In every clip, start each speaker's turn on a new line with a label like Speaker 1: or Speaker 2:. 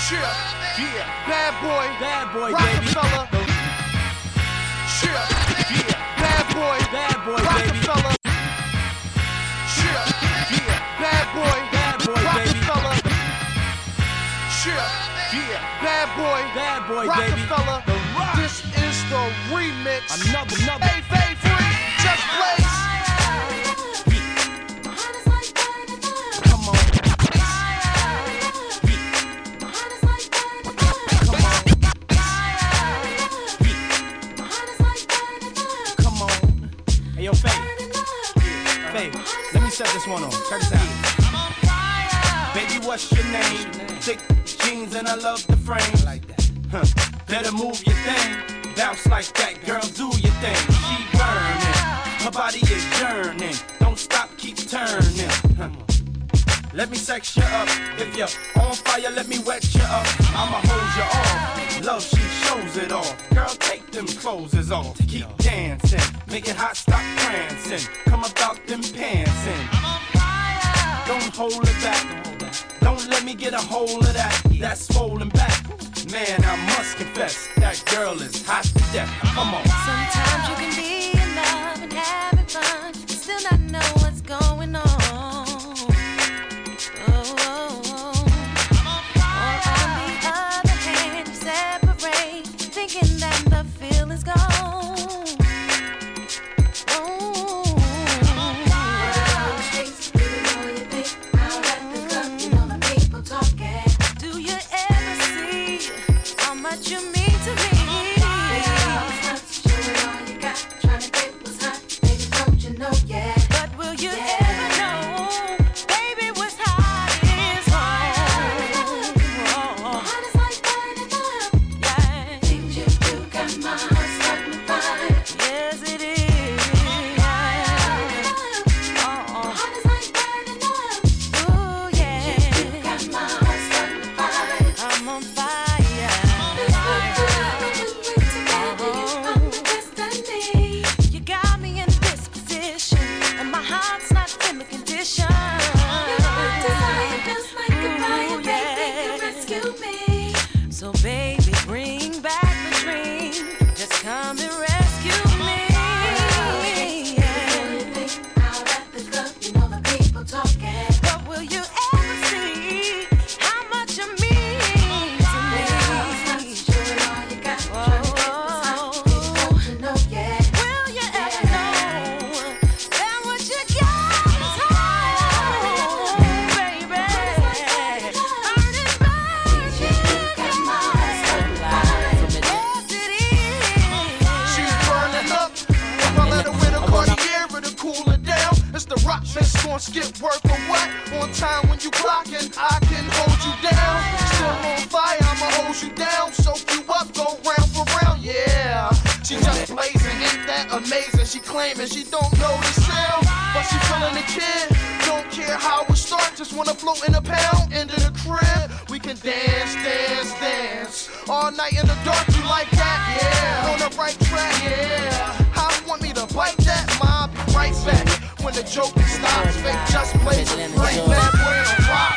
Speaker 1: Yeah, bad boy, Rockefeller.
Speaker 2: Baby.
Speaker 1: Yeah, bad boy, Rockefeller. Yeah, bad boy, Rockefeller. Yeah, bad boy, Rockefeller. This is the remix.
Speaker 2: Another.
Speaker 1: Hey, favorite, just blaze.
Speaker 2: Hey, yo, Faye, let me set this one on. Check this out. Baby, what's your name? Thick jeans and I love the frame. Like that. Better move your thing. Bounce like that, girl, do your thing. She burning, her body is yearning. Don't stop, keep turning. Let me sex you up. If you're on fire, let me wet you up. I'ma hold you off. Love, she shows it all. Girl, take them clothes off. Keep dancing, make it hot, stop prancing. Come about them pantsing. Don't hold it back. Don't let me get a hold of that. That's swollen back. Man, I must confess, that girl is hot to death. Come on.
Speaker 3: Sometimes you can be in love and having fun, still not know what's going on. Or on the other hand, you separate, thinking that the feeling's gone. You mean to me? But will you ever know, baby, what's hot is home. Hot is like burning up. Yeah. Things you do got my heart starting to fire. Yes, it is. Hot is like burning up. Ooh, yeah. Things you do got my heart starting to fire. I'm on fire. So baby, bring back the dream. Just come and rescue me. Out at the club, you know the people talking. But will you ever see how much you mean to me? Sure all you got. Will you ever know that what you got is home, baby?
Speaker 1: Rock bitch gon' skip work or what? On time when you clockin', I can hold you down. Still on fire, I'ma hold you down. Soak you up, go round for round, yeah. She just blazing, ain't that amazing? She claiming she don't know the sound, but she feeling the kid. Don't care how it starts, just wanna float in a pound. Into the crib, we can dance, dance, dance. All night in the dark, you like that, yeah. On the right track, yeah. How you want me to bite that? I'll be right back. When the joking stops, fake just plays right bad boy on rock.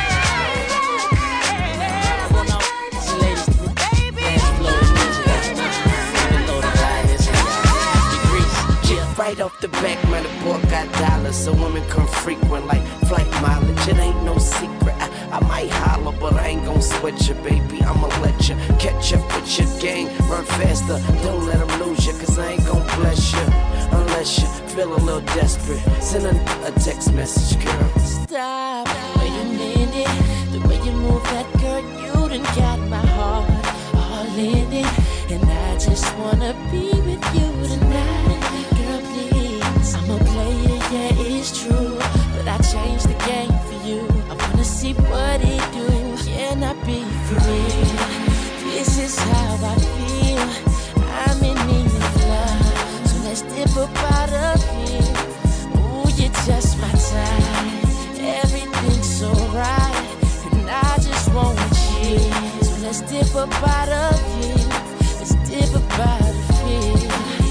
Speaker 4: Right off the back, man, the boy got dollars, so women come frequent like flight mileage. It ain't no secret. I might holler, but I ain't gon' sweat you, baby. I'ma let you catch up with your gang. Run faster, don't let them lose you, cause I ain't gon' bless you unless you feel a little desperate. Send a text message, girl.
Speaker 3: Stop. Wait a minute. The way you move that girl, you done got my heart all in it. And I just wanna be with you tonight. Girl, please. I'm a player, yeah, it's true. But I changed the game for you. I wanna see what it do. Can I be free? This is how I feel. I'm in need of love. So let's dip up out of here. Ooh, you're just my type. Everything's so right. And I just want you. So let's dip up out of here. Let's dip up out of here.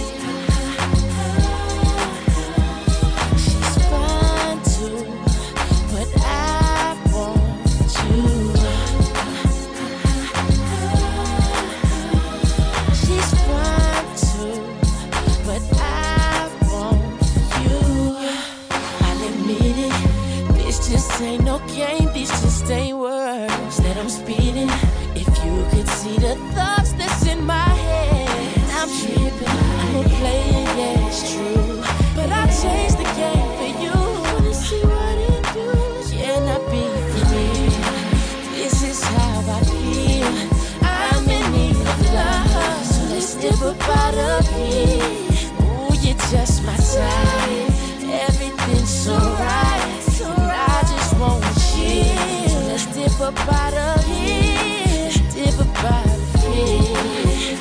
Speaker 3: She's fine too, but I want you. ain't no game, these just ain't words that I'm speeding. If you could see the thoughts that's in my head, I'm tripping, I'm a player, yeah, it's true, but I changed the game for you. Wanna see what it do? Can I be free? This is how I feel. I'm in need of love, so let's dip up out of here. Ooh, you're just my type. Everything's so right, and I just want to chill. So let's dip up out of here, dip up out of here.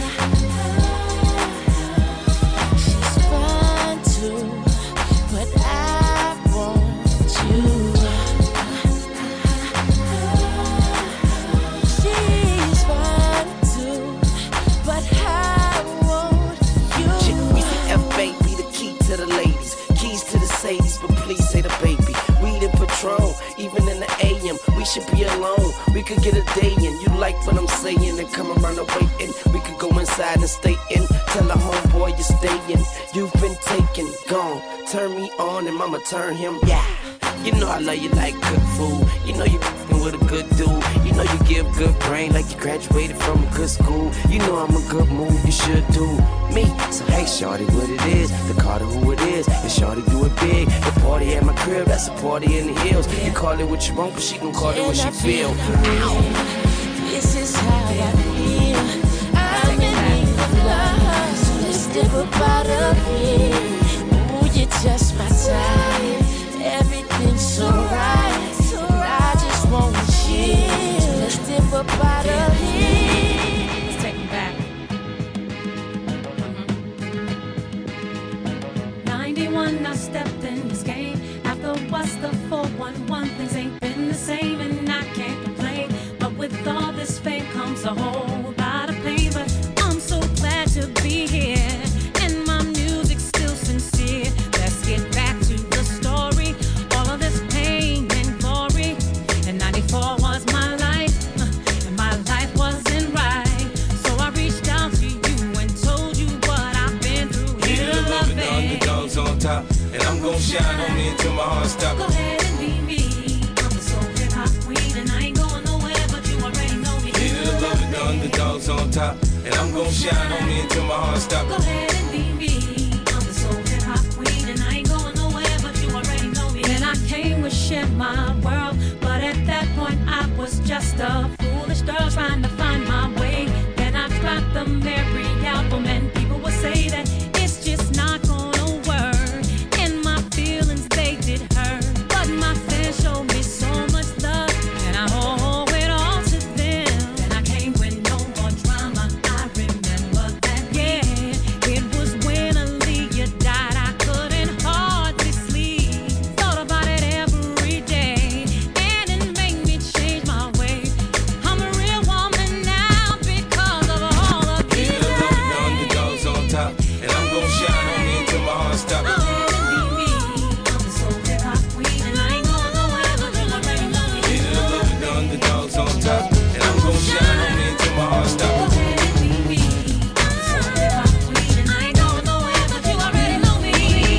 Speaker 3: She's fine too, but I want you. She's fine too, but I want you.
Speaker 4: We say F baby, the key to the ladies. Keys to the Sadies, but please say the baby. Weed and Patron, even in the AM, we should be alone. We could get a day in. You like what I'm saying and come around the waiting. We could go inside and stay in. Tell a homeboy you're staying. You've been taken, gone. Turn me on and mama turn him. Yeah. You know I love you like good food. You know you f***ing with a good dude. You know you give good brain like you graduated from a good school. You know I'm a good move, you should do me. So hey shorty, what it is, the Carter who it is, and shorty do it big. The party at my crib, that's a party in the hills. You call it what you want, but she gon' call it what she feel.
Speaker 3: This is how I feel. I'm in need of love, so let's dip up out of here. Ooh, you're just my type. Everything's so right, and I just want to chill. So let's dip up out of here.
Speaker 5: Let's take me back. 91, I stepped in this game. After what's the 411, things ain't been the same, and I can't complain. But with all this fame comes a whole lot of pain. But I'm so glad to be here, and my music's still sincere. Let's get back to the story. All of this pain and glory. And 94 was my life, and my life wasn't right. So I reached out to you and told you what I've been through.
Speaker 2: Yeah, I love it, the underdogs on top, and I'm gon' shine on me until my heart stops.
Speaker 5: Go ahead and be me. I'm the soul hip hop queen, and I ain't going nowhere, but you already know me.
Speaker 2: Yeah, I love it, the underdogs on top, and I'm gon' shine on me until my heart stops.
Speaker 5: Go ahead and be me. I'm the soul hip hop queen, and I ain't going nowhere, but you already know me. And I came to share my world, but at that point I was just a foolish girl trying to find my way. Then I dropped the Mary album, and people would say that it's just not gonna work. And my feelings, they did hurt, but my fans showed me so much love, and I owe it all to them. Then I came with no more drama. I remember that, yeah. It was when Aaliyah died. I couldn't hardly sleep. Thought about it every day, and it made me change my ways. I'm a real woman now because of all of these.
Speaker 2: Yeah, I love it, the underdogs on top, and I'm gon' shine on me until my heart stops.
Speaker 5: Go ahead and be me. I'm the soul hip hop queen, and I ain't going nowhere, but you already know me.
Speaker 2: Yeah, I love it, the underdogs on top, and I'm gon' shine on me until my heart
Speaker 5: Go
Speaker 2: stops.
Speaker 5: ahead and be me. I'm the soul hip hop queen, and I ain't going nowhere, but you already know me.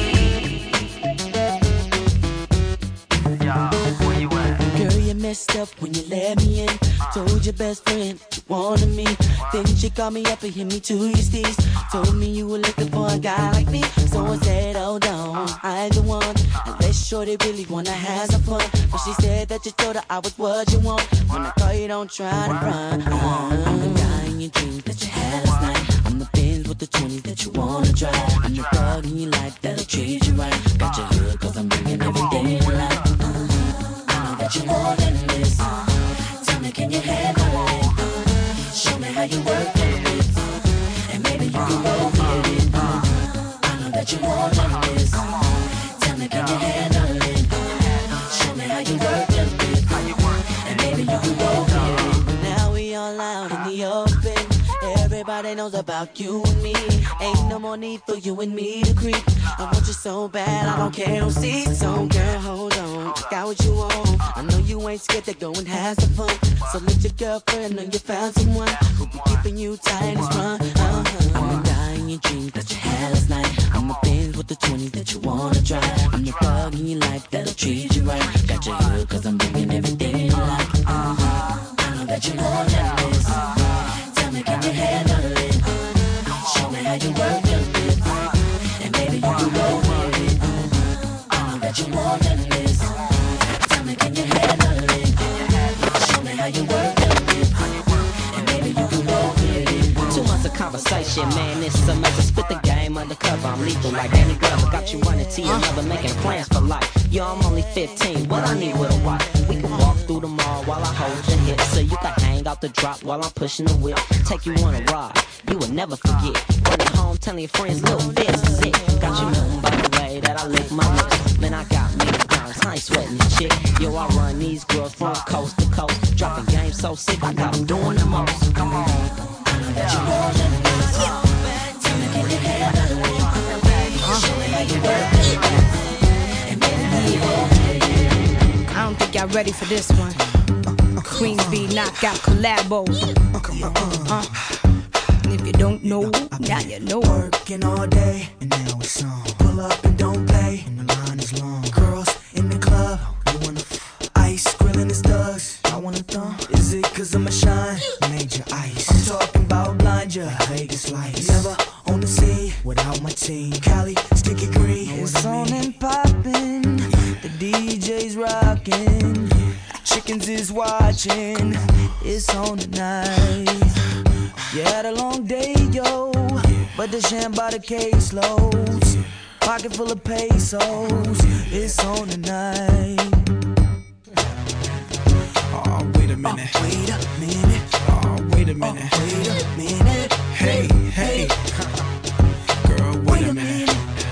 Speaker 3: Girl, you messed up when you let me in. Told your best friend you wanted me. Then she called me up and hit me to your steez. Told me you were looking for a guy like me. So I said, hold on, I the one. Unless shorty really wanna have some fun. But she said that you told her I was what you want. When I call you, don't try to run. I'm the guy in your dreams that you had last night. I'm the Benz with the 20s that you wanna drive. I'm the thug in your life that'll treat you right. Got your hood cause I'm bringing every day to life. That you're more than this. Tell me, can you handle it? Show me how you work it. And maybe you can roll with it. I know that you're more than this. Tell me, can you handle it? Show me how you work it. And maybe you can roll with it. Now we all out in the open. Everybody knows about you and me. Ain't no more need for you and me to creep. I want you so bad, I don't care who sees. So girl, hold on, got what you want. I know you ain't scared to go and have some fun. So let your girlfriend know you found someone who'll be keeping you tight and strong. I'm the guy in your dreams that you had last night. I'm the Benz with with the 20 that you wanna try. I'm the thug in your life that'll treat you right. Got you good cause I'm bringing everything you like. I know that you're more than this. Tell me, can you handle it? Show me how you work the bit. And maybe you can roll with it. I know that you're more than this. Tell me, can you handle it? Show me how you work the bit. And maybe you can roll with it. 2 months of conversation, man, this is amazing. Spit the game undercover, I'm lethal like Danny Glover. Got you running to your mother, making plans for life. Yo, I'm only 15, what I need with a wife. We can walk through the mall while I hold your hip, so you can hang out the drop while I'm pushing the whip. Take you on a ride, you will never forget. Run it home, telling your friends, little, this is it. Got you moving by the way that I lick my lips. Man, I got me the grounds, I ain't sweating the chick. Yo, I run these girls from coast to coast. Dropping game so sick, I got them doing the most. Come on, I know that you're more than this. Tell me, can you handle it? Show me how you work it. And maybe you will.
Speaker 6: I don't think y'all ready for this one. Queen Bee knockout collabo. And if you don't know, now you know.
Speaker 7: Working all day, and now it's on. Pull up and don't play, and the line is long. Girls in the club, you wanna ice, grilling his thugs. I wanna thumb. Is it cause I'm a shine? Major ice. I'm talking about blind ya, Vegas lights. Never on the scene without my team. Cali, sticky green. It's on and poppin'. The DJ's rockin'. Chickens is watching. It's on tonight. You had a long day, yo, but the sham by the caseloads. Pocket full of pesos. It's on tonight.
Speaker 2: Oh, wait a minute.
Speaker 7: Wait a minute.
Speaker 2: Oh, wait a minute.
Speaker 7: Wait a minute.
Speaker 2: Hey, hey. Girl, wait a minute.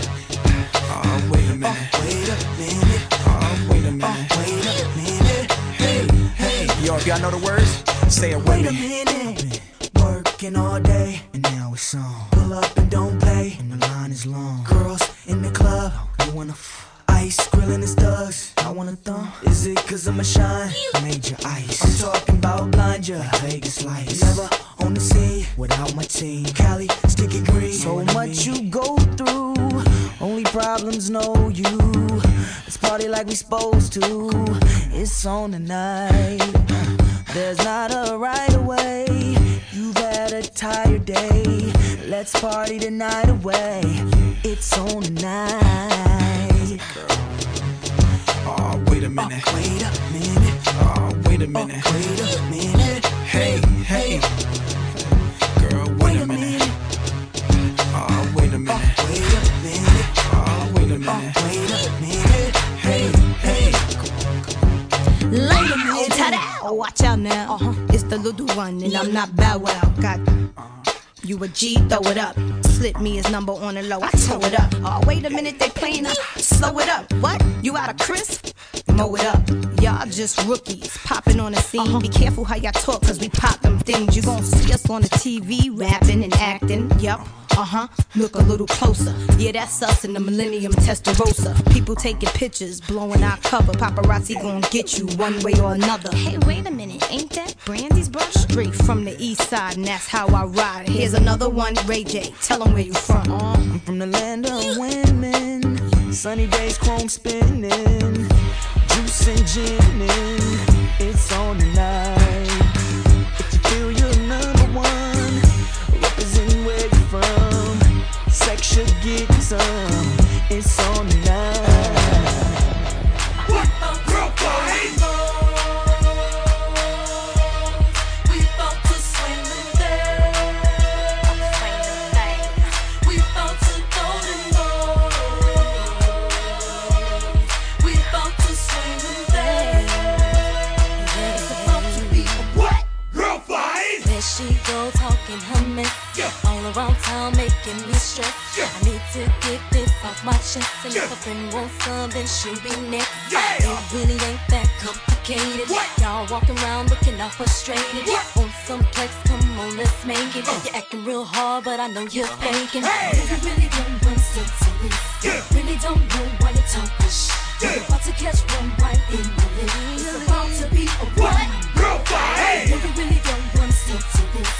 Speaker 2: Oh, wait a minute.
Speaker 7: Wait a minute.
Speaker 2: Oh, wait a minute.
Speaker 7: Wait a minute.
Speaker 2: Hey, hey. Yo, if y'all know the words, say it with
Speaker 7: Wait a
Speaker 2: me.
Speaker 7: minute. Working all day, and now it's on. Pull up and don't play, and the line is long. Girls in the club, you wanna ice, grilling his thugs. I wanna thumb. Is it cause I'm a shine? Major ice. I'm talking about blind ya, Vegas lights. Never on the scene without my team. Cali, sticky green. So much you go through, only problems know you. Let's party like we supposed to. It's on tonight. There's not a right away. You've had a tired day. Let's party the night away. It's on tonight.
Speaker 2: Oh, wait a minute.
Speaker 7: Wait a minute.
Speaker 2: Oh, wait a minute.
Speaker 7: Wait a minute.
Speaker 2: Hey, hey. Girl, wait a minute. Oh, wait a minute.
Speaker 7: Wait a minute.
Speaker 2: Oh, wait a minute.
Speaker 7: Wait a minute.
Speaker 2: Hey, hey.
Speaker 6: Wait a minute. Oh, watch out now. It's the little one, and I'm not Bow Wow. Got you a G, throw it up. Slip me his number on the low, I tow it up. Oh, wait a minute, they playing up. Slow it up. What? You out of crisp? Mow it up. Y'all just rookies, popping on the scene. Be careful how y'all talk, cause we pop them things. You gon' see us on the TV, rapping and acting. Yup. Look a little closer. Yeah, that's us in the Millennium Testarossa. People taking pictures, blowing our cover. Paparazzi gon' get you one way or another. Hey, wait a minute, ain't that Brandy's brother? Straight from the east side, and that's how I ride. Here's another one, Ray J. Tell them where you from.
Speaker 7: I'm from the land of women. Sunny days, chrome spinning. Juice and ginning. It's on tonight. If you feel you're number one, representing where you're from. Sex should get some. It's on tonight.
Speaker 1: What a girl fight! We bout to swing them there. We bout to throw them low. We bout to swing them there. It's about to be a what? Girl fight!
Speaker 3: There she go talking her mess. All around town making me stress. I need to get this off my chest. And if a friend wants some, then she'll be next. It really ain't that complicated. Y'all walking around looking all frustrated. Want some flex, come on, let's make it. You're acting real hard, but I know you're faking.
Speaker 5: If you really don't want sense, really don't know why you talk this shit. You're about to catch one right in the lip. It's about to be a what?
Speaker 1: Girl fight!
Speaker 5: If you really don't want sense,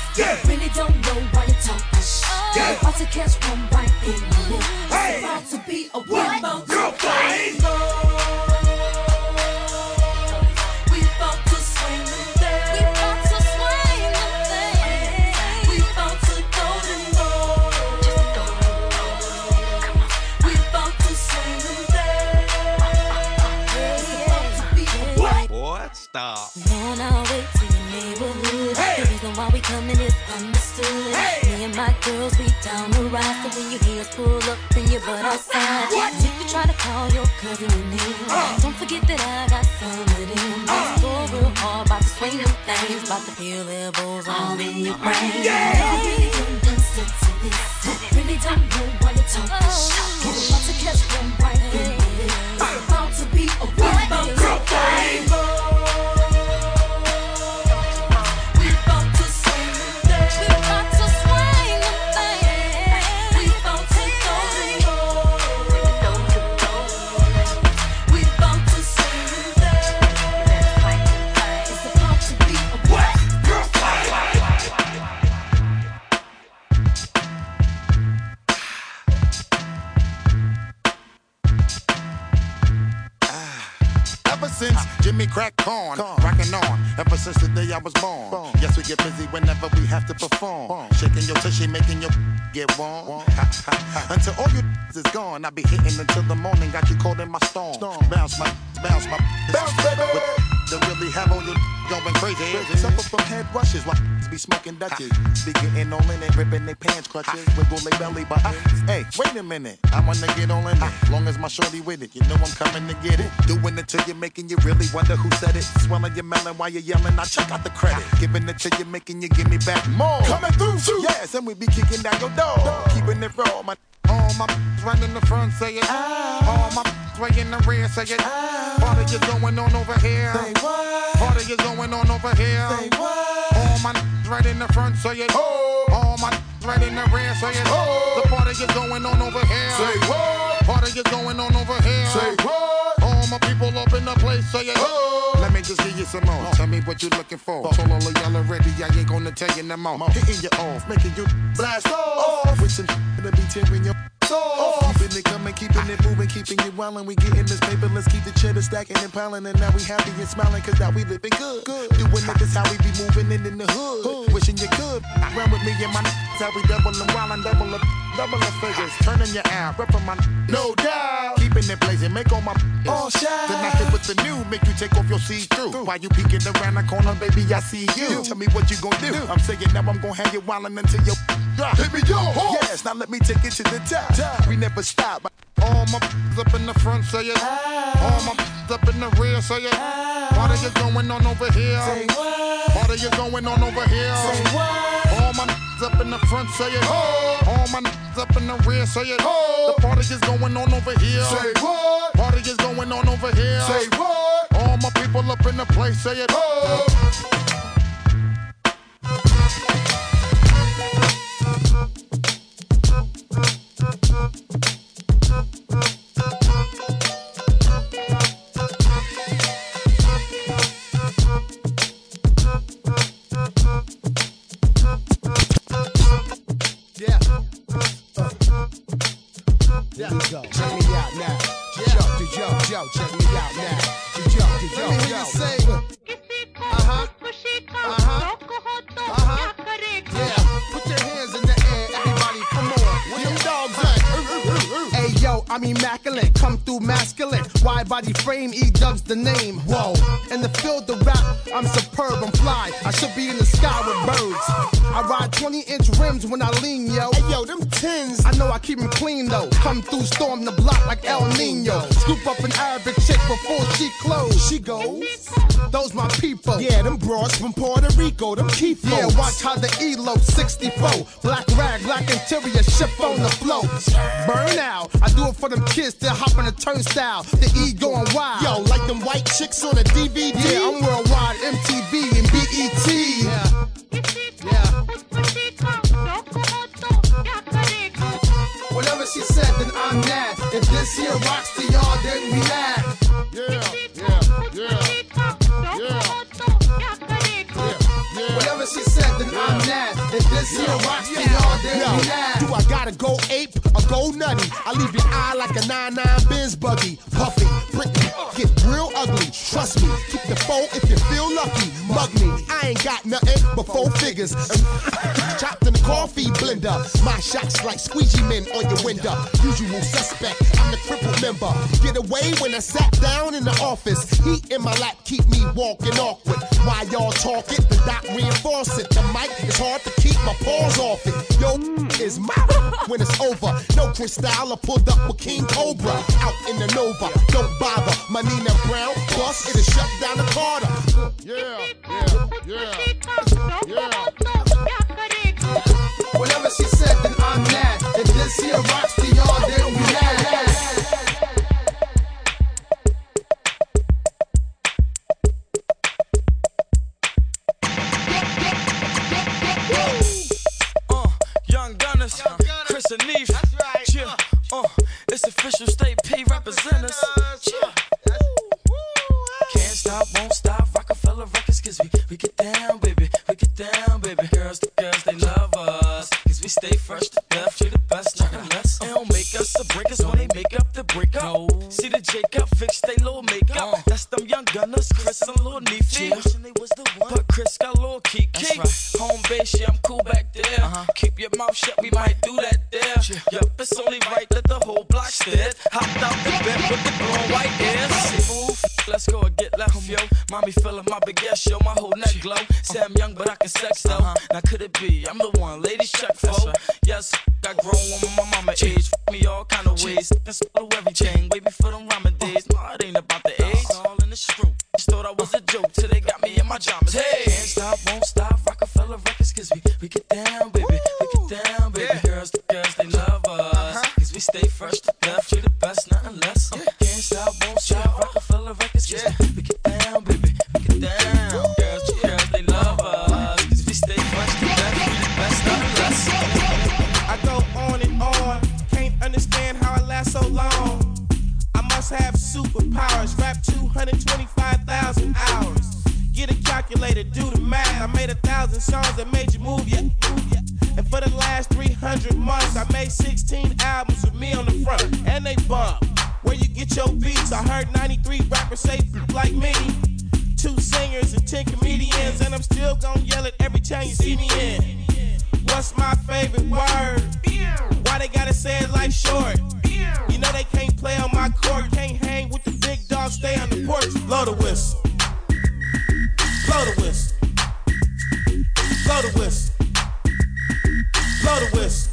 Speaker 5: really don't know why you talk this shit. You're about to catch one right in the lip. It's about to be
Speaker 2: Stop.
Speaker 3: On our way to your neighborhood. Hey. The reason why we coming is understood. Hey. Me and my girls, we down the ride. So when you hear us pull up, bring your butt outside. What? If you try to call your cousin in here, don't forget that I got some of them. Go real hard, about to swing them things, about to feel elbows all in your brain. Yeah. Really don't listen to this. Really don't know what to talk about. It's about to catch them right here. It's about to be a white girl thing.
Speaker 8: Since Jimmy crack corn, rockin' on, ever since the day I was born. Yes, we get busy whenever we have to perform. Shaking your tushy, making your get warm. Until all your is gone, I be hitting until the morning. Got you caught in my storm. Bounce, bounce, baby. To really have all your going crazy. Suffer from head rushes while be smoking Dutchies. Be getting all in it, ripping their pants crutches, wiggle their belly buttons. Hey, wait a minute, I wanna get all in it. Long as my shorty with it, you know I'm coming to get it. Doing it till you're making you really wonder who said it. Swelling your melon while you're yelling, I check out the credit. Giving it till you're making you give me back more. Coming through, too. Yes, and we be kicking down your door. Keeping it raw, all my right in the front, say it. All my right in the rear, say it. Party is going on over here. Say what? Party is going on over here. Say what? All my right in the front, say it. Oh. All my right in the rear, say it. Oh. The party is going on over here. Say what? Party is going on over here. Say what? All my people up in the place, say it. Oh. Let me just give you some more. Tell me what you looking for. Told all of y'all already, I ain't gonna tell you no more. Hitting you off, making you blast off. With some to be tearing your off. Keeping it coming, keeping it moving, keeping it wildin'. We getting this paper, let's keep the cheddar stacking and piling. And now we happy and smiling, cause now we living good. Doing it, this how we be moving in the hood. Wishing you could run with me and my how we doubling wildin', double the figures. Turning your out, reppin' my no doubt. Keeping it blazing, make all my all shine. Then I hit with the new, make you take off your see-through. While you peeking around the corner, baby, I see you. Tell me what you gon' do. I'm saying now I'm gon' hang it wildin' until you drop. Hit me yo, yes, now let me take it to the top. We never stop. All my up in the front, say it. All my up in the rear, say it. Party is going on over here. Say what? Party is going on over here. Say what? All my up in the front, say it. All my up in the rear, say it. The party is going on over here. Say what? Party is going on over here. Say what? All my people up in the place, say it.
Speaker 2: Here we go. Check me out now. Yo, check me out now. Yo. Yeah, put your hands in the air, everybody. Come on. Where them dogs at? Hey yo, I'm immaculate, come through masculine. Wide body frame, E-Dub's the name. Whoa, in the field of rap, I'm superb, I'm fly. I should be in the sky with birds. I ride 20-inch rims when I lean, yo. Hey yo, them tins. I know I keep them clean though. Come through, storm the block like El Nino. Scoop up an Arabic chick before she close. She goes, those my people. Yeah, them broads from Puerto Rico, them key folks. Yeah, watch how the elope 64. Black rag, black interior, ship on the flow. Burn out. I do it for them kids that hop on the turnstile. The E going wild. Yo, like them white chicks on a DVD. Yeah, I'm worldwide, MTV and BET. Yeah. Whatever she said, then I'm mad. If this here rocks to y'all, then we laugh. Whatever she said, then I'm mad. If this here rocks to y'all, then we laugh. Do I gotta go ape or go nutty? I leave your eye like a 99 Benz buggy. Puffy, Britney, get
Speaker 9: real ugly. Trust me, keep the foe if you feel lucky. Mug me, I ain't got nothing but 4 figures. Chopped in the coffee blender. My shots like squeegee men on your window. Usual suspect, I'm the crippled member. Get away when I sat down in the office. Heat in my lap keep me walking awkward. While y'all talk it, the doc reinforce it. The mic is hard to keep my paws off it. Yo, is my when it's over. No Cristal, I pulled up with King Cobra. Out in the Nova, don't bother. My Nina Brown, plus it'll shut down the Carter.
Speaker 1: Whatever she said, then I'm mad. If this here rocks to y'all, then we mad.
Speaker 10: Young Gunners, Chris and Neef. That's right. Yeah. It's official State P representatives. Yeah. Can't stop, won't stop. Rockefeller Records, 'cause we get down, baby. We get down, baby. Girls, they love us. 'Cause we stay fresh to death. You're the best, nothing less. They don't make us a breakers when they make up the breakup. No. See the Jacob fix they little makeup. That's them Young Gunners, Chris and Lil Neefy. Wishing they was the one. But Chris got Lil Kiki. Right. Home base, yeah, I'm cool back there. Keep your mouth shut, we might do that there. Yup, it's only right that the whole block stared. Hopped out the bed with the blue white hair. Move, let's go and get left, yo. Mommy feeling my big ass, show my whole neck glow. Say I'm young, but I can sex though. Now could it be? I'm the one, ladies check for. Yes, got grown when my mama age. Fuck me all kind of ways. That's all everything. Way before them rhyming days. No, it ain't about the age. It's all in the truth. Just thought I was a joke till they got me in my pajamas. Hey, can't stop, won't stop. Rockefeller Records, 'cause we get down, baby. We get down, baby. Yeah. Girls, they love us. 'Cause we stay fresh to death. You're the best, nothing less. Can't stop, won't stop. Rockefeller Records, 'cause we get down, baby. We get down. Girls, they love us. 'Cause we stay fresh to death. You're the best, nothing less.
Speaker 11: I go on and on. Can't understand how I last so long. I must have superpowers. Rap 225,000 hours. Get a calculator, do the math. I made 1,000 songs that made you move, yeah. And for the last 300 months, I made 16 albums with me on the front, and they bump. Where you get your beats? I heard 93 rappers say like me. 2 singers and 10 comedians, and I'm still gonna yell it every time you see me in. What's my favorite word? Why they gotta say it like short? You know they can't play on my court, can't hang with the big dogs, stay on the porch. Blow the whistle. Blow the whistle. Blow the whistle. Blow the whistle.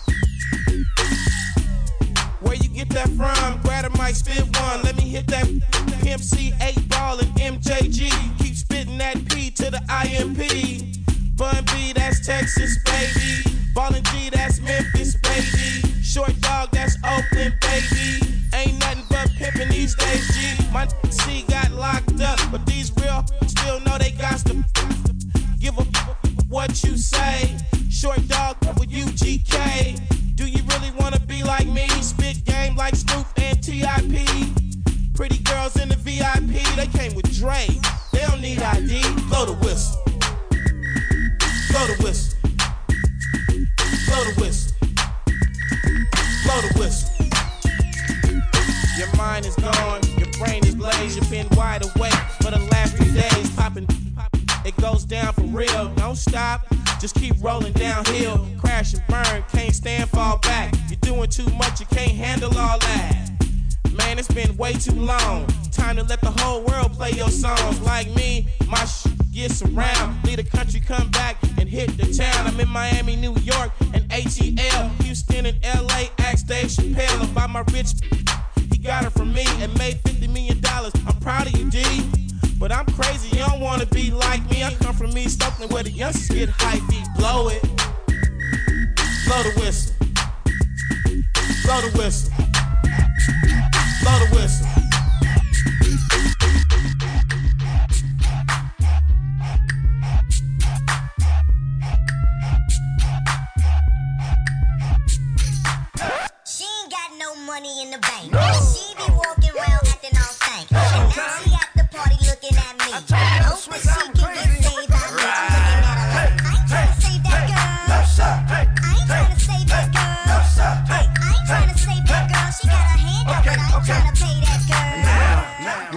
Speaker 11: Where you get that from? Grab a mic, spit one. Let me hit that Pimp C, 8-ball, and MJG. Keep spitting that P to the IMP. Bun B, that's Texas, baby. Ballin' G, that's Memphis, baby. Short Dog, that's Oakland, baby. Ain't nothing but pimpin' these days, G. My C got locked up, but these real still know they got to give a what you say. Short Dog with UGK. Do you really wanna be like me? Spit game like Snoop and T.I.P. Pretty girls in the VIP, they came with Dre. They don't need ID. Blow the whistle. Blow the whistle. Blow the whistle. Blow the whistle. Your mind is gone, your brain is blazed. You've been wide awake for the last few days. Popping, it goes down for real. Don't stop, just keep rolling downhill. Crash and burn, can't stand, fall back. You're doing too much, you can't handle all that. Man, it's been way too long. Time to let the whole world play your songs. Like me, my gets around. Leave the country, come back and hit the town. I'm in Miami, New York, and ATL. Houston and LA, ask Dave Chappelle about my rich. He got it from me and made $50 million. I'm proud of you, D. But I'm crazy, you don't wanna be like me. I come from East Oakland where the youngsters get hypey. Blow it. Blow the whistle. Blow the whistle. Blow the whistle.
Speaker 12: She ain't got no money in the bank. She be walking around acting all stank. And now she at the party looking at me. Hoping she can get saved. I'm looking at her like, I ain't trying to save that girl. No, sir. I ain't trying to save that girl. No, sir. I ain't trying to save that girl. She got her hand up, but I ain't trying to pay that girl.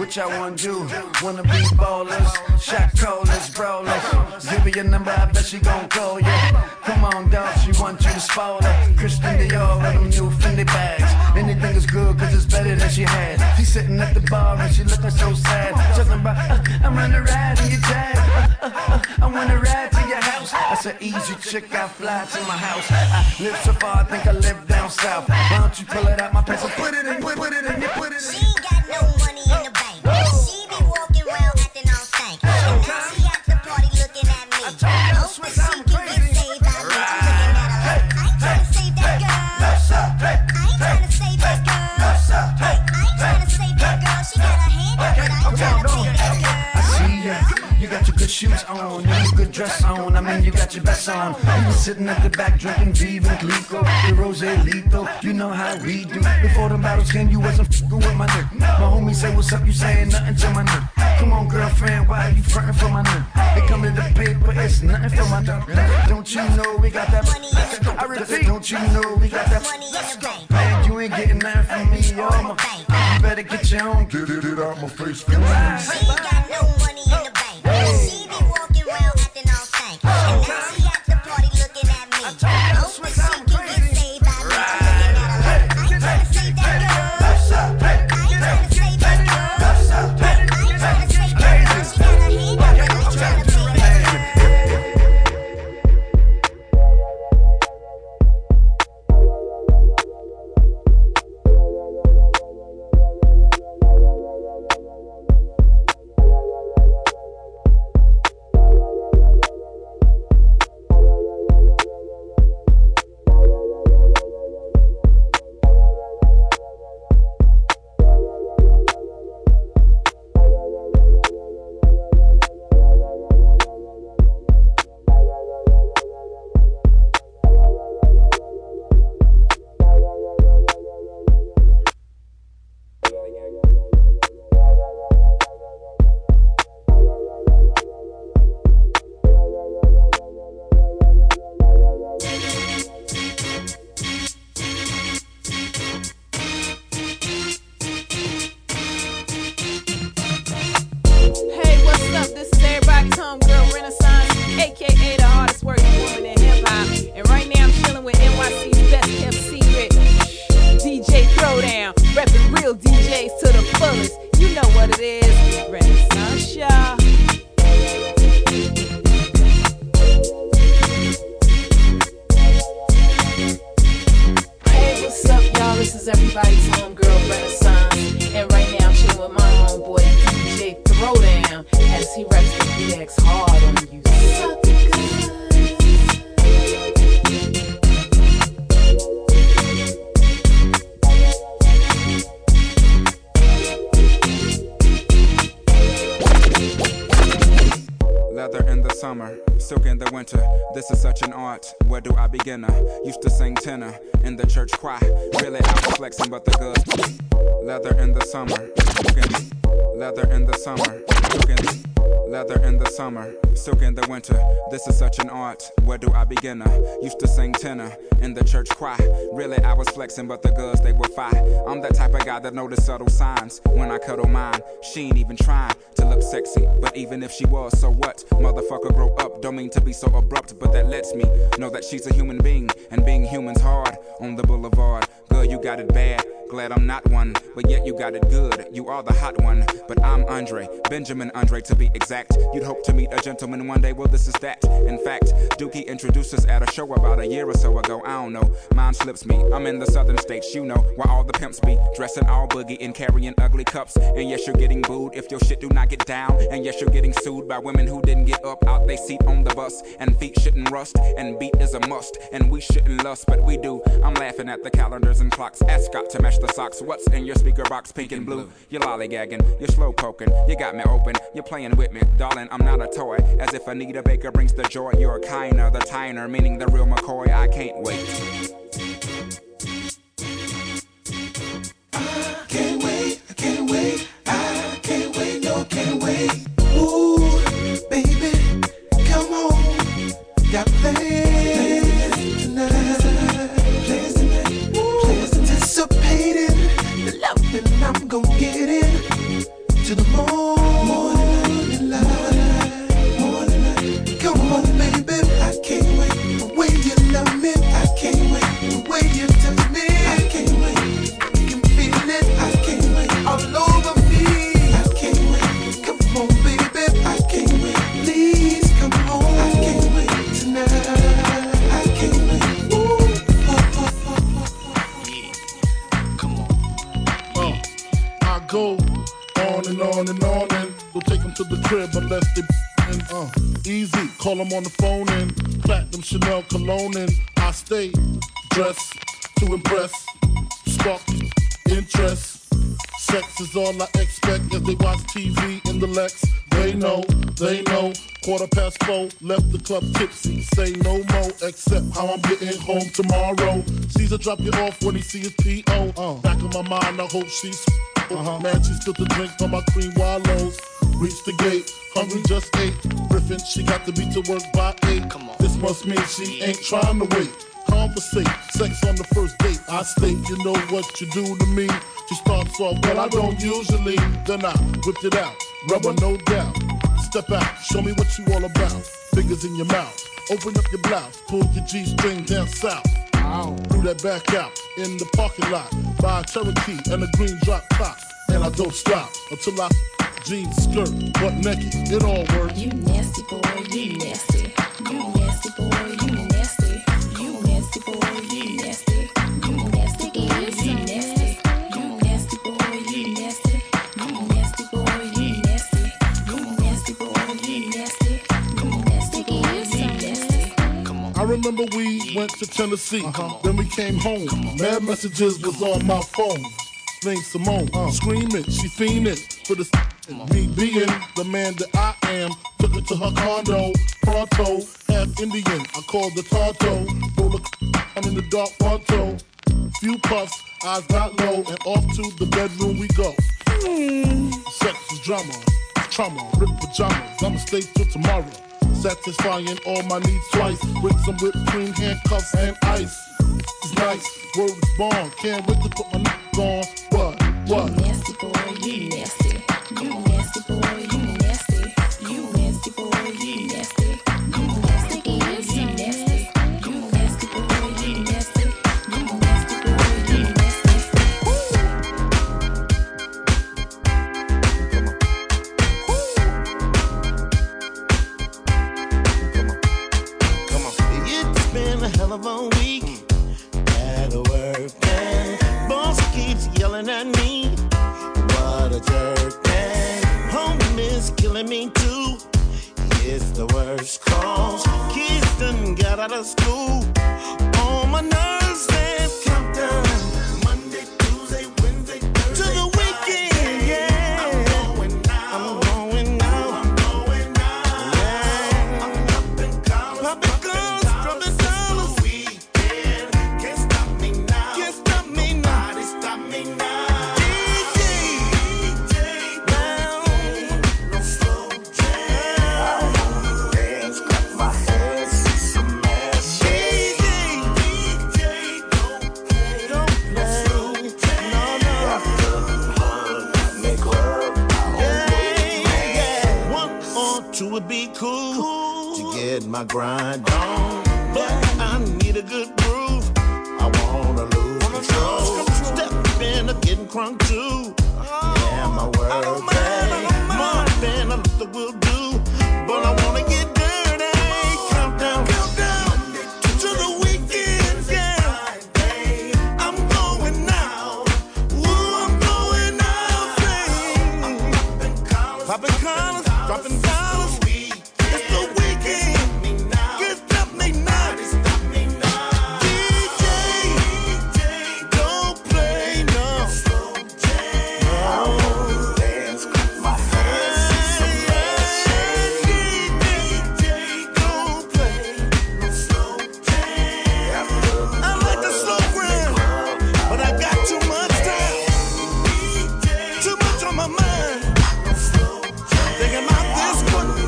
Speaker 13: What y'all wanna do? Wanna be ballers, shot callers, brawlers. Give her your number, I bet she gon' call you. Come on, dog, she want you to spoil her. Christian Dior with them new Fendi bags. Anything is good, cause it's better than she had. She sitting at the bar and she looking so sad. Talking about, I wanna ride in your Jag. I wanna ride to your house. That's an easy chick, I fly to my house. I live so far, I think I live down south. Why don't you pull it out my pants and put it in, put it in, put it in.
Speaker 12: She ain't got no money in the bank. She be walking around acting all stank. And now she at the party looking at me. Hoping she can get saved by me. Looking at her like, I ain't tryna save that girl. I ain't tryna save that girl. I ain't tryna save that girl. She got her hand up, but I ain't tryna take that girl.
Speaker 13: I see ya. You got your good shoes on, you got your good dress on. I mean, you got your best on. You been sitting at the back drinking Viva Clico, the Rose Lethal. You know how we do. Before the battles came, you wasn't f***ing with my nigga. My homie say, what's up? You saying nothing to my nigga. Come on, girlfriend, why are you frontin' for my nigga? They come to the paper, it's nothing for my nigga. Don't you know we got that money in the bank? I repeat, don't you know we got that money in the bank? Man, you ain't getting nothing from me, yo. You better get your own. Get it out my face,
Speaker 12: She ain't got no money in the bank. She be walking around acting all stank. And now she at the party looking at me. Hoping she can get saved by me. Looking at her like, I ain't tryna save that girl. I ain't tryna save that girl. I ain't tryna save that girl. She got her hand up, but I ain't tryna take that girl.
Speaker 14: This is such an art, where do I begin? Used to sing tenor in the church choir. Really I was flexing, but the girls. Leather in the summer, leather in the summer, leather in the summer, silk in the winter. This is such an art, where do I begin? Used to sing tenor in the church choir. Really I was flexing, but the girls, they were fine. I'm that type of guy that notice subtle signs when I cuddle mine. She ain't even trying to look sexy, but even if she was, so what? Motherfucker, grow up, don't mean to be so abrupt, but that lets me know that she's a human being, and being human's hard on the boulevard. Girl, you got it bad, glad I'm not one, but yet you got it good, you are the hot one. But I'm Andre, Benjamin Andre to be exact. You'd hope to meet a gentleman one day, well this is that. In fact, Dookie introduced us at a show about a year or so ago, I don't know, mine slips me. I'm in the southern states, you know, where all the pimps be dressing all boogie and carrying ugly cups. And yes, you're getting booed if your shit do not get down. And yes, you're getting sued by women who didn't get up out they seat on the bus. And feet shouldn't rust, and beat is a must. And we shouldn't lust, but we do. I'm laughing at the calendars and clocks. Ascot to match the socks. What's in your speaker box, pink and blue? You're lollygagging, you're slow poking, you got me open, you're playing with me, darling, I'm not a toy. As if Anita Baker brings the joy, you're a kinder, the tiner, meaning the real McCoy, I can't wait.
Speaker 15: I can't wait, I can't wait, I can't wait, no, can't wait. Ooh, baby, come on, got plans tonight, plans tonight, plans anticipating the loving I'm gon' get in. to the morning light. Come on, baby, I can't wait. The way you love me, I can't wait. The way you touch me, I can't wait. You can feel it, I can't wait. All over me, I can't wait. Come on, baby, I can't wait. Please come home, I can't wait tonight. I can't wait. Ooh.
Speaker 16: I go on and on and on and don't take them to the crib unless they easy. Call them on the phone and platinum Chanel cologne and I stay dressed to impress, spark interest. Sex is all I expect as they watch TV in the Lex. They know. 4:15, left the club tipsy. Say no more, except how I'm getting home tomorrow. Caesar drop you off when he see his P.O. Back in my mind, I hope she's man, she spilled the drink on my cream wallows. Reached the gate, hungry just ate. Griffin, she got to be to work by 8. This must mean she ain't trying to wait. Conversate, sex on the first date. I state, you know what you do to me. She starts off, but I don't usually. Then I whipped it out, rubber no doubt. Step out, show me what you all about. Fingers in your mouth, open up your blouse, pull your G-string down south. Threw that back out in the parking lot. Buy a Cherokee and a green drop top. And I don't stop until I jeans, skirt, butt naked. It all works.
Speaker 3: You nasty boy, you nasty. You nasty boy, you nasty. You nasty boy, you nasty. You nasty boy, you nasty. You nasty boy, you nasty. You nasty boy, you nasty. You nasty boy, you nasty. You nasty boy, you nasty.
Speaker 16: I remember we went to Tennessee. Then we came home. Mad messages was on my phone. Name Simone, screaming, she fiending for the me being the man that I am. Took her to her condo, pronto, half Indian. I called the Tonto, roll I'm in the dark pronto. Few puffs, eyes got low, and off to the bedroom we go. Sex is drama, trauma, ripped pajamas. I'ma stay till tomorrow. Satisfying all my needs twice with some whipped cream, handcuffs, and ice. It's nice, word is born. Can't wait to put my on. What?
Speaker 3: You nasty boy, you nasty. You nasty boy, you nasty. You nasty boy, you nasty. You nasty boy, you nasty. You nasty boy, you nasty. You nasty boy, you nasty.
Speaker 15: Come on. It's been a hell of a week at work, and boss keeps yelling at me. What a jerk, and home is killing me too. It's the worst cause kids done got out of school. All my nerves and countdown. Monday, Tuesday, Wednesday, Thursday, to the weekend, yeah. I'm going out. I'm going out. I'm going out. Yeah. I'm popping collars, popping collars, dropping dollars. Weekend, can't stop me now. Can't stop me now. Nobody stop me now. Would be cool to get my grind on, but I need a good groove. I wanna lose control. Step in, getting crunk too. Yeah, my world day. More than a little will do, but I wanna get dirty. Countdown, Monday to the weekend, yeah. I'm going out. Ooh, I'm going out. Popping collars, dropping dollars. Thinking about this one.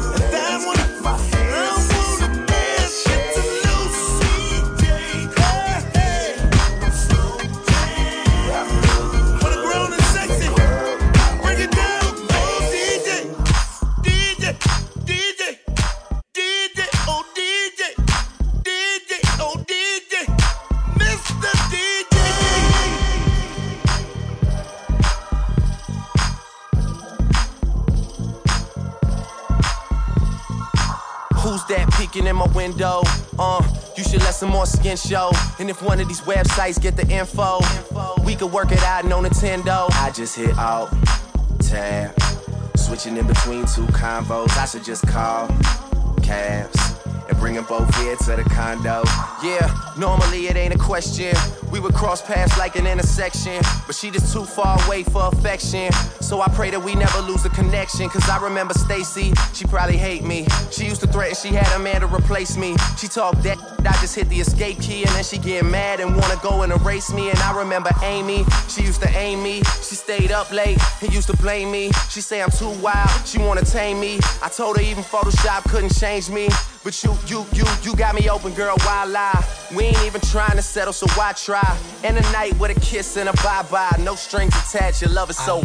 Speaker 17: Who's that peeking in my window? You should let some more skin show. And if one of these websites get the info, we could work it out, no Nintendo. I just hit alt, tab, switching in between two convos. I should just call cabs and bring them both here to the condo. Yeah, normally it ain't a question. We would cross paths like an intersection, but she just too far away for affection. So I pray that we never lose the connection. Cause I remember Stacy, she probably hate me. She used to threaten she had a man to replace me. She talked that, I just hit the escape key, and then she get mad and wanna go and erase me. And I remember Amy, she used to aim me. She stayed up late and used to blame me. She say I'm too wild, she wanna tame me. I told her even Photoshop couldn't change me. But you got me open, girl, why lie? We ain't even trying to settle, so why try? And a night with a kiss and a bye-bye. No strings attached, your love is so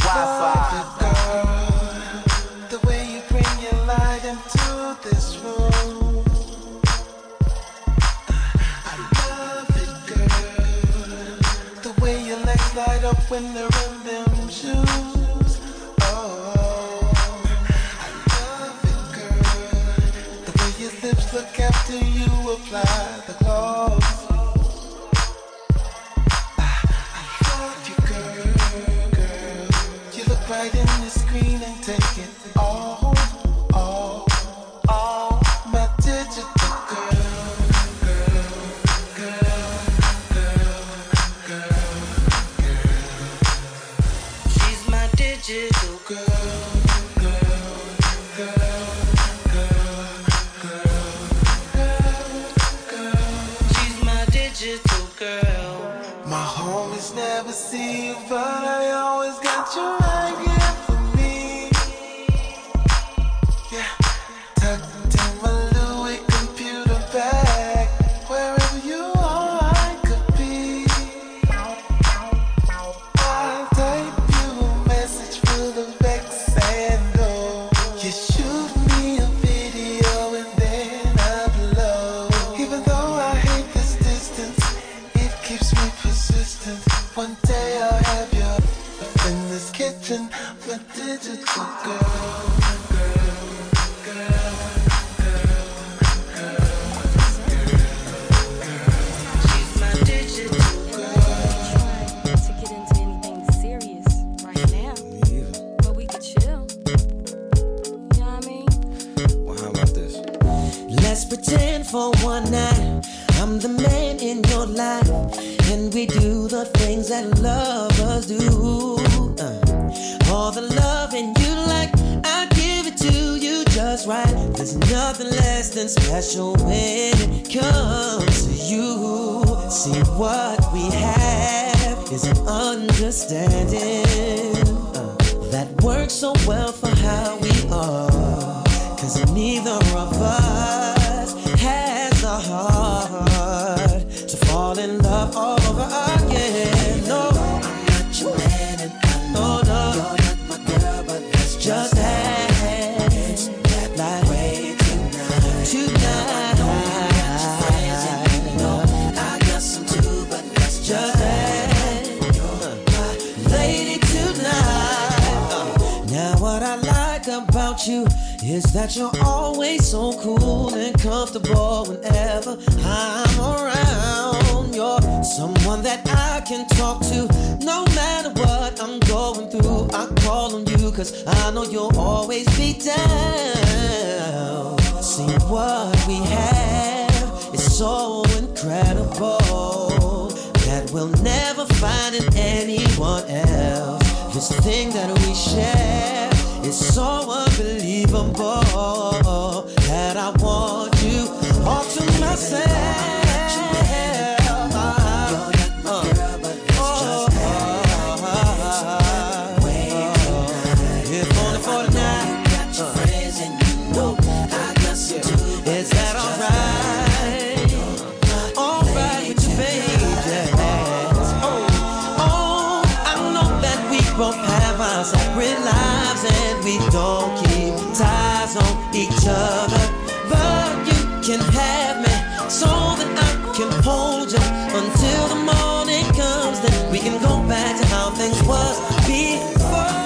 Speaker 17: Wi-Fi.
Speaker 15: The way you bring your light into this room. I love it, girl. The way your legs light up when they're in them shoes. Oh, I love it, girl. The way your lips look after you apply the gloss. Right in the screen and take it all, my digital girl. She's my digital girl. She's my digital girl. My homies never see you, but I always got you right here.
Speaker 18: For one night, I'm the man in your life, and we do the things that lovers do. All the loving you like, I give it to you just right. There's nothing less than special when it comes to you. See, what we have is an understanding that works so well for how we are. Cause neither of us has a heart to fall in love all over again. No, I'm not your man and I know you're not my girl, but let's just dance that way tonight. I got some too, but let's just dance, my lady tonight. Now what I like about you is that you're always so cool and comfortable whenever I'm around. You're someone that I can talk to no matter what I'm going through. I call on you cause I know you'll always be down. See, what we have is so incredible that we'll never find in anyone else. This thing that we share is so unbelievable that I want you all to myself. If only for the night, got your friends and you know I got some too. Is that alright? Alright with you, baby. Oh, I know that we both have our separate lives and we don't keep ties on each other, but you can have me so that I can hold you until the morning comes. Then we can go back to how things was before.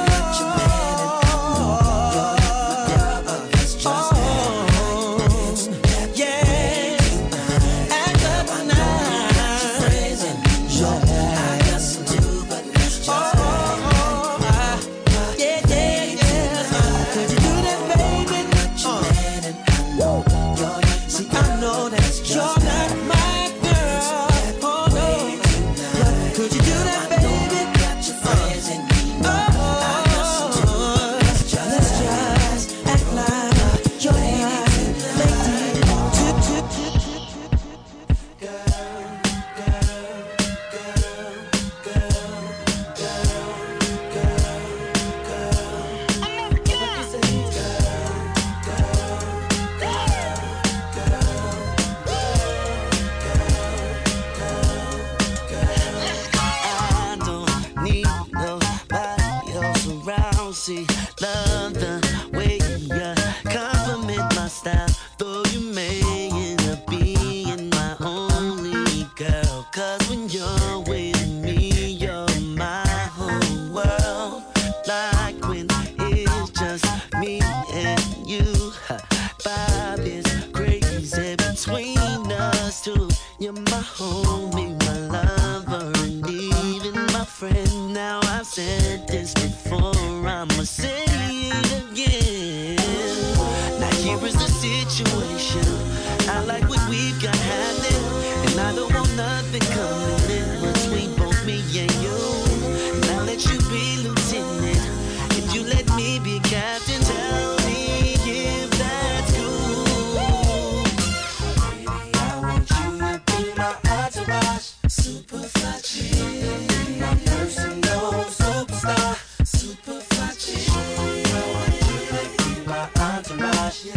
Speaker 18: Here is the situation. I like what we've got happening, and I don't want nothing coming in between both me and you. And I'll let you be lieutenant if you let me be captain. Tell me if that's cool. Baby, I want you to be my entourage, super fly chick, my personal superstar, super fly chick. I want you to be my entourage, yeah.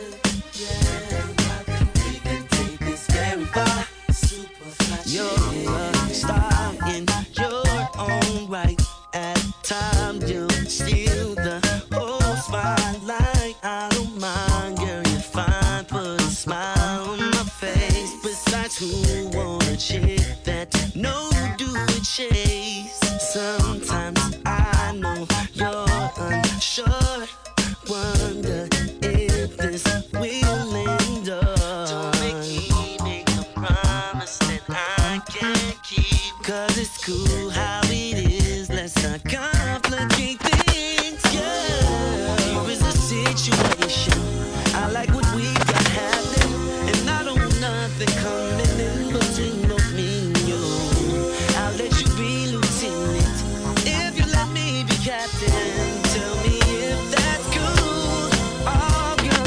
Speaker 18: You're a star in your own right. At times you steal the whole spotlight. I don't mind, girl, you're fine. Put a smile on my face. Besides, who want a chick that no do it chase? Sometimes I know you're unsure. Wonder if this will end up. Don't make me make a promise that I can't keep. Cause it's cool how it is. Let's not complicate things, yeah. Here is the situation. I like what we got happening, and I don't want nothing coming in between both me and you. I'll let you be lieutenant if you let me be captain. Tell me if that's cool. Oh, girl.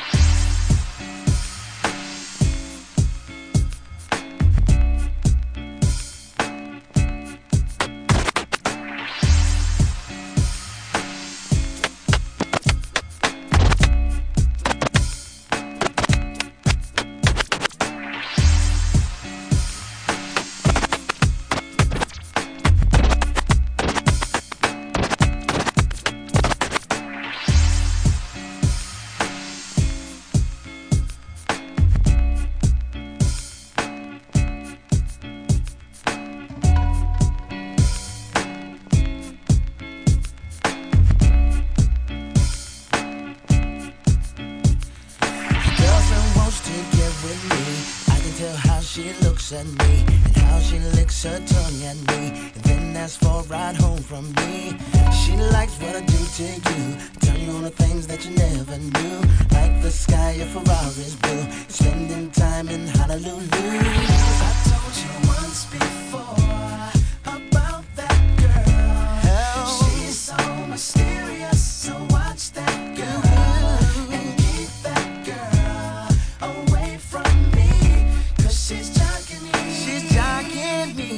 Speaker 18: At me, and how she licks her tongue at me, and then asks for a ride home from me. She likes what I do to you, tell you all the things that you never knew, like the sky of Ferrari's blue, spending time in Honolulu. I told you once before about that girl. She's so mysterious, so watch that girl and keep that girl away from me, 'cause she's jocking me. She's jocking me.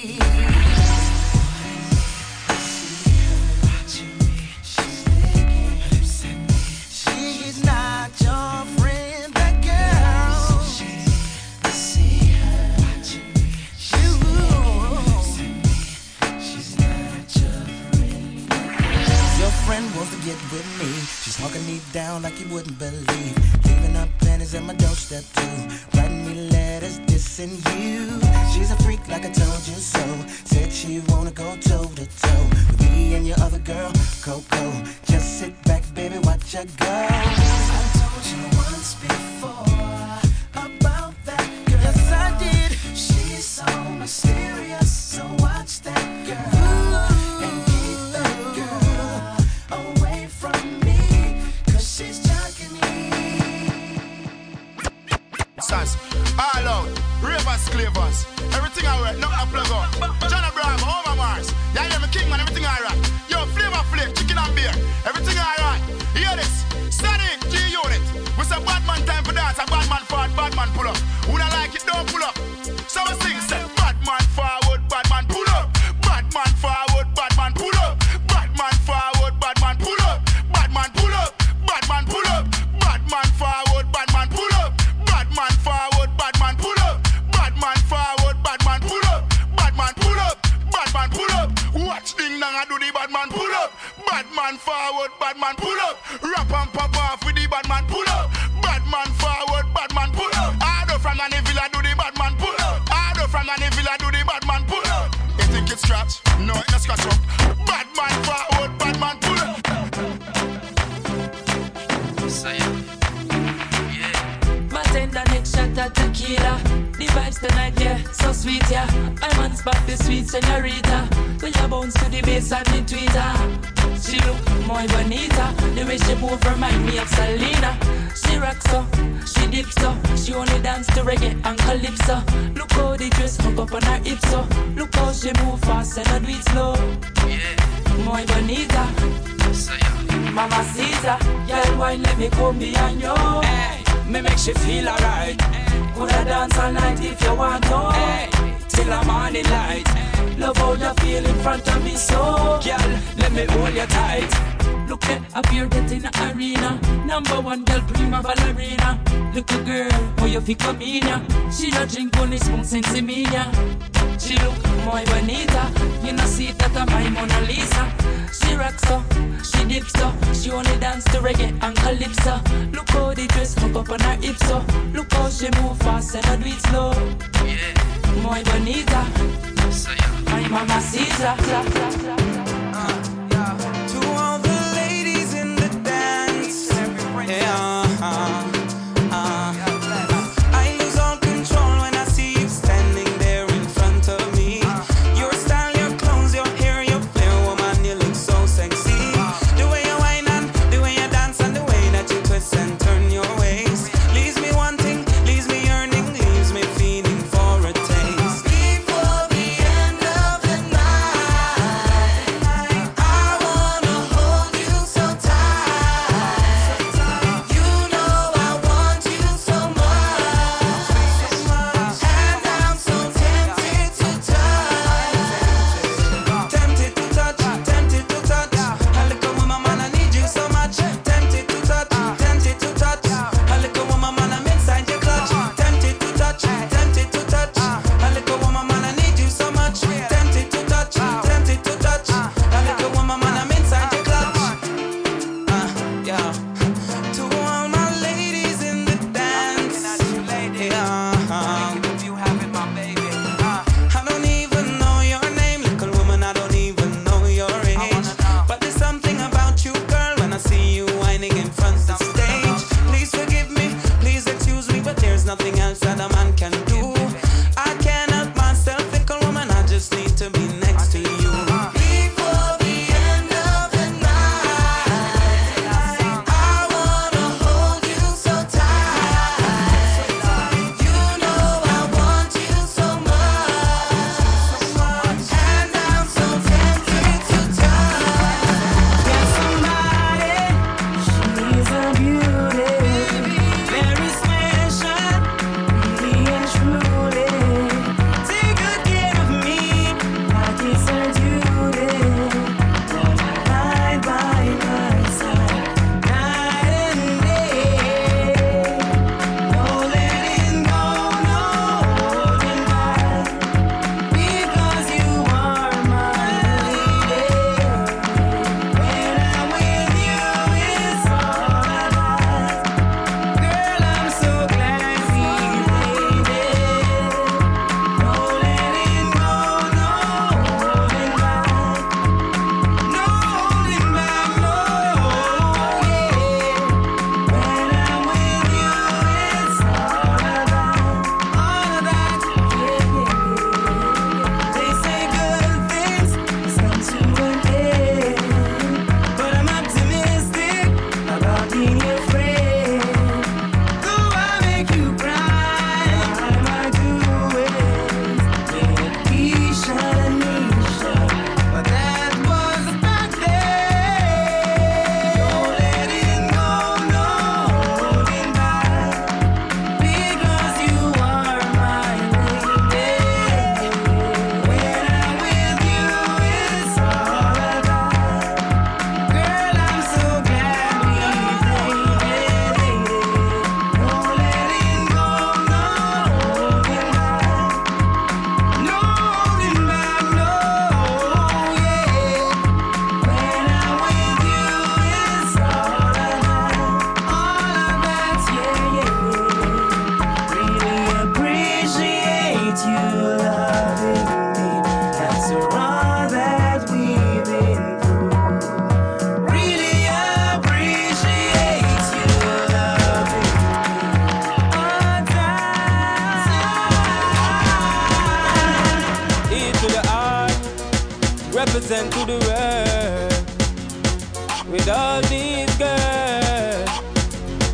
Speaker 18: Watching me. She's licking lips at me. She's not your friend, that girl. She see her watching me. She's licking lips at me. She's not your friend. Your friend wants to get with me. She's hugging me down like you wouldn't believe. Leaving her panties at my doorstep too. Writing me letters dissing you. She's a freak like I told you so. Said she wanna go toe to toe with me and your other girl, Coco. Just sit back, baby, watch her go. I told you once before about that girl. Yes, I did. She's so mysterious, so watch that girl and keep that girl away from me, 'cause she's jocking me.
Speaker 8: Sons, all out, ravers, clavers, everything I wear, not a plug up. John Abraham, over Mars. Yeah, yeah, me king man, everything alright. Yo, Flavor Flav, chicken and beer, everything alright. Hear this, Sonic G-Unit. We say bad man time for dance, a bad man forward, bad man pull up. Who don't like it, don't pull up. So we sing, say, bad man forward, bad man pull up. Bad man forward, bad man pull up. Bad man forward, bad man pull up. Bad man pull up, bad man pull up. Bad man forward, bad man pull up. Bad man forward, bad man pull up. Bad man forward, bad man pull up. Bad man pull up, bad man pull up. Watch ding dong I do the bad man pull up. Bad man forward, bad man pull up. Rap and pop off with the bad man pull up. Bad man forward, bad man pull up. Ado from Nani Villa do the bad man pull up. Ado from Nani Villa do the bad man pull up. You think it's scratch? No, it's scratch up. Bad man forward, bad man pull up.
Speaker 3: Bartender, next shot at tequila. The vibes tonight, yeah, so sweet, yeah. I'm on spot, the sweet señorita. When you bounce to the bass and the tweeter. She look muy bonita. The way she move remind me of Selena. She rocks so, she dips so. She only dance to reggae and calypso. Look how the dress hook up on her hips so. Look how she move fast and I do it slow. Muy bonita. Mama Caesar, girl, why let me come behind you? Hey, me make she feel alright. Coulda dance all night if you want to. Hey, till the morning light. Love how you feel in front of me, so girl, let me hold you tight. Look at up here get in the arena. Number one girl, prima ballerina. Look a girl, how you feel come in ya. She don't drink only spoon since me ya. She look muy bonita. You know see that I'm my Mona Lisa. She rocks so, she dips so. She only dance to reggae and calypso. Look how the dress hook up on her hips so. Look how she move fast and I do it slow. Muy bonita. My mama Caesar.
Speaker 19: To all the ladies in the dance, I lose all control when I see you standing there in front of me. Your style, your clothes, your hair, your flair, woman, you look so sexy. The way you whine and the way you dance and the way that you twist and turn your waist leaves me wanting, leaves me yearning, leaves me feeling for a taste. Before the end of the night, I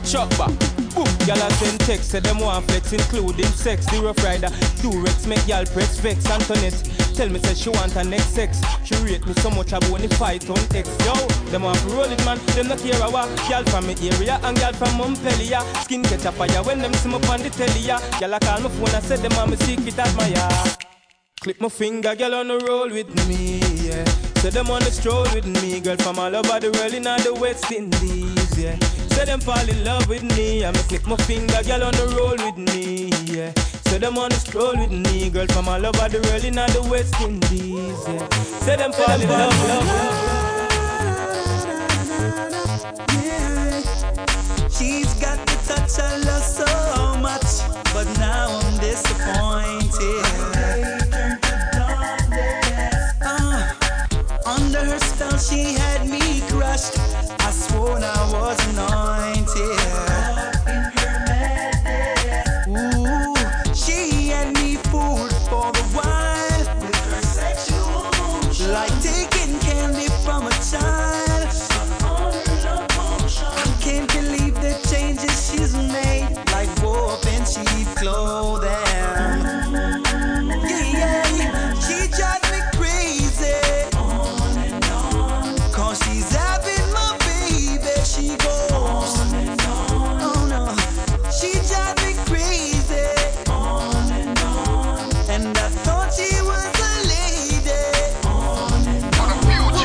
Speaker 2: Chuck back. Y'all a send text, say them want flex, including sex. The Rough Rider, Durex, make y'all press vex. Antoinette, tell me say she want her next sex. She rate me so much about the fight on X. Yo, them want to roll it, man, them not care what. Y'all from me area and y'all from Montpellier. Skin catch a fire when them see me on the telly. Y'all a call my phone and say them want me secret admire. Clip my finger, girl on the roll with me, yeah. Say them on the stroll with me, girl from all over the world in the West Indies, yeah. Say them fall in love with me, I me click my finger, girl on the roll with me, yeah. Say them on the stroll with me, girl from all over the world in the West Indies, yeah. Say them fall in love,
Speaker 19: yeah. She's got the touch I love so much, but now I'm disappointed. Under her spell she had me crushed. I swore I was anointed. Ooh, she had me fooled for the while with her sexual motion, like taking candy from a child. I can't believe the changes she's made, like wolf in sheep clothing. Yeah, she drives me crazy. She's having my baby, she goes on and on. Oh no, she drives me crazy. On and on. And I thought she was a lady. On and on.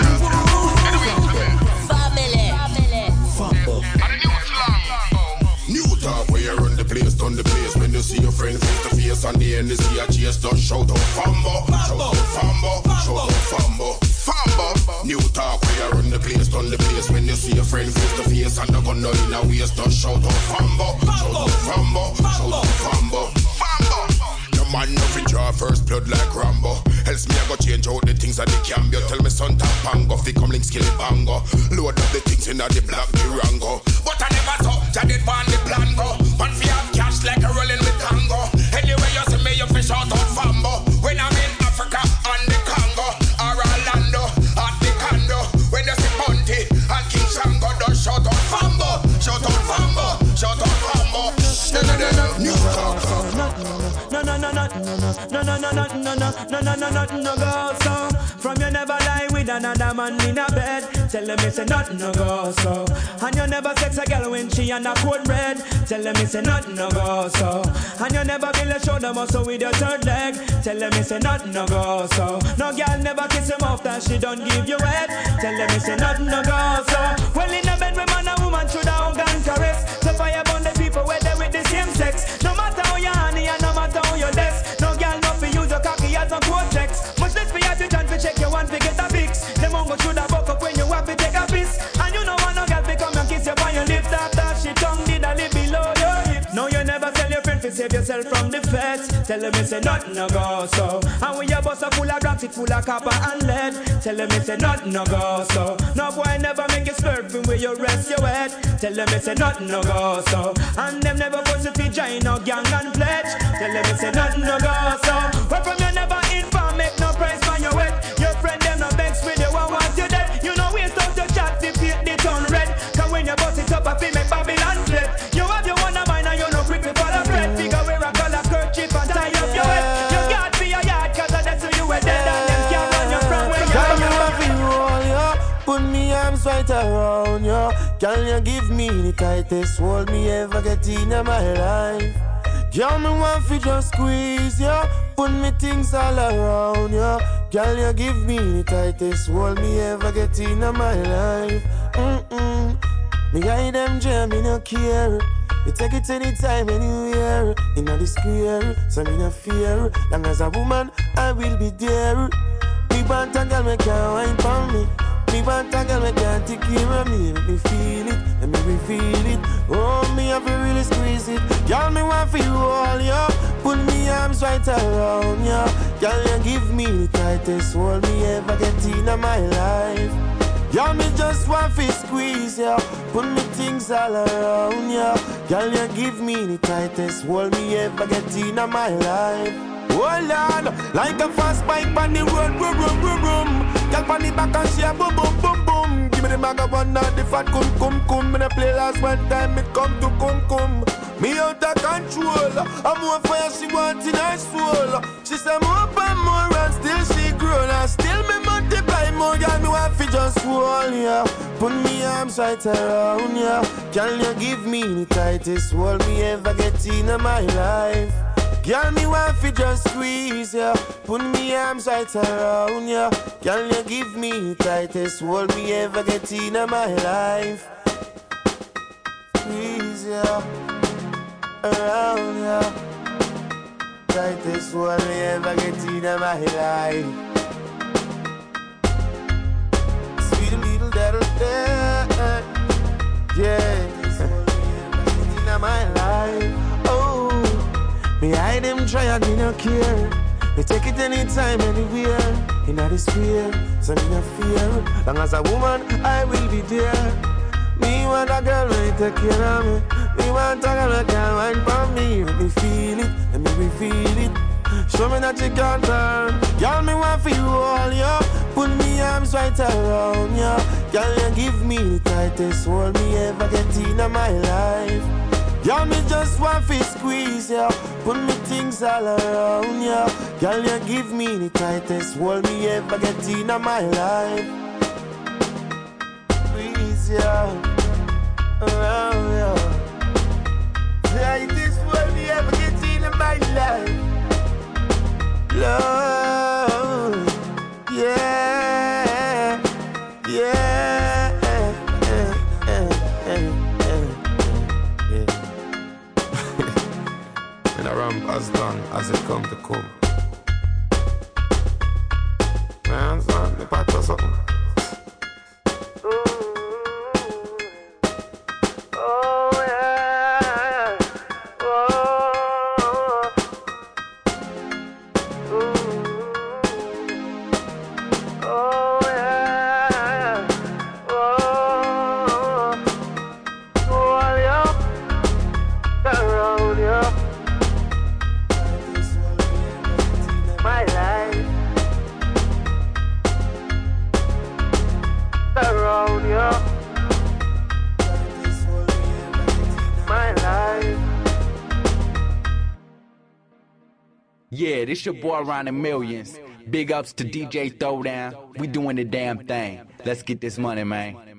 Speaker 8: Family. New talk where you run the place, turn the place. When you see your friend face to face and the end is here, just don't shout out Fambo. Shout out Fambo. Shout out Fambo. Fambo. New talk where you run the place, turn the place. When you see your friend face to face and the gun in a waist, don't shout out Fambo. Shout out Fambo. Shout out Fambo. Fambo. Your man no fit draw first blood like Rambo. Else me I go change out the things that they can be. Tell me son tap pango, fi come link skill bango. Load up the things in the black Durango. But I never thought I did want the plan go. One fi have cash like a rolling with tango. Anyway you see me you fish out Fambo. When I'm in Africa on the Congo or Orlando at the condo. When you see Bunty and King Shango, don't shout out Fambo. Shout out Fambo. Shout out Fambo. No
Speaker 19: go so. From you never lie with another man in a bed. Tell them it's a nothing no go so. And you never sex a girl when she on a cold red. Tell them it's a nothing no go so. And you never build a shoulder muscle with your third leg. Tell them it's a nothing no go so. No girl never kiss him off that she don't give you head. Tell them it's a nothing no go so. Well in the bed with man and woman should have hug and caress. So fire burn the people where they with the same sex. No matter how you honey and no matter how you less. No girl no fi use your cocky as a cortex. Much less fi have to chance to check your one fi get a fix. Them mongo should have buck up when you have to take a piss. And you know want no girl fi come and kiss you on your lips. After she tongue did a lip below your hips. No you never tell your friend to save yourself from the feds. Tell them it's a nothing no go so. And when your bus a full of rocks it full of copper and lead. Tell them it's a nothing no go so. No boy never make you slurping where you rest your head. Tell them it's a nothing no go so. And them never put you fi join no gang and pledge. Tell them it's a nothing no go so. Where from you never inform, make no price for your wet. Your friend them no vex with you and want you dead. You know waste out your chat to paint the turn red. Cause when you bust it up I feel make Babylon flip. You have your one of mine and you no quick to follow thread. Figure wear a color kerchief and tie up your head. You got for your yard cause that's who you were dead. And them can't run you from where you are.
Speaker 15: You have to roll you, put me arms right around you. Can you give me the tightest hold me ever get in my life? Girl, me want to just squeeze you, put me things all around you. Girl, you give me the tightest hold me ever get in my life. Me guide them jam, me no care. You take it anytime, anywhere. In the square, so me no fear. Long as a woman, I will be there. Me want a girl, me can't wine for me. Me want a girl, me can't take care of me. Let me feel it, let me feel it. Oh, me have to really squeeze it. Girl, me want for you all, yo. Put me arms right around you. Girl, you give me the tightest hold me ever get in my life. Girl, me just want to squeeze ya, put me things all around ya. Girl, you give me the tightest hold me ever get in my life. Oh Lord, like a fast bike on the road, vroom, vroom, vroom, vroom. Girl,
Speaker 11: girl on the back and she a boom boom boom boom. Give me the maga one and the fat cum cum cum. Me the play last one time it come to cum cum. Me out of control. I'm more fire she want in her soul. She say more and more and still she grown. And still me multiply more. Girl me want fi just hold ya. Put me arms right around ya. Can you give me the tightest hold me ever get in my life? Girl, me want fi just squeeze ya. Put me arms right around ya. Girl, you give me the tightest hold me ever get in my life. Squeeze ya, around ya. Tightest hold me ever get in my life. Sweet little little day, yeah. In my life, oh. Me hide them try and me no care. Me take it anytime, anywhere. In the sphere, so me no fear. Long as a woman, I will be there. Me want a girl when take care of me. Me want a girl that can wine for me. Let me feel it, let me feel it. Show me that you can turn. Girl, me want for you all, yo. Put me arms right around you. Girl, you give me the tightest hold me ever get in my life. Girl, me just want to squeeze ya. Put me things all around ya. Girl, you give me the tightest hold me ever get in my life. Squeeze ya, around ya. Tightest hold me ever get in my life. Love, yeah, yeah. And I ramp as long as it come to come. Man, son, the part or something. Oh, yeah. Oh, yeah. Oh, yeah. Around you. My life around you. My life.
Speaker 20: Yeah, this your boy Ron and Millions. Big ups to DJ Throwdown. We doing the damn thing. Let's get this money, man.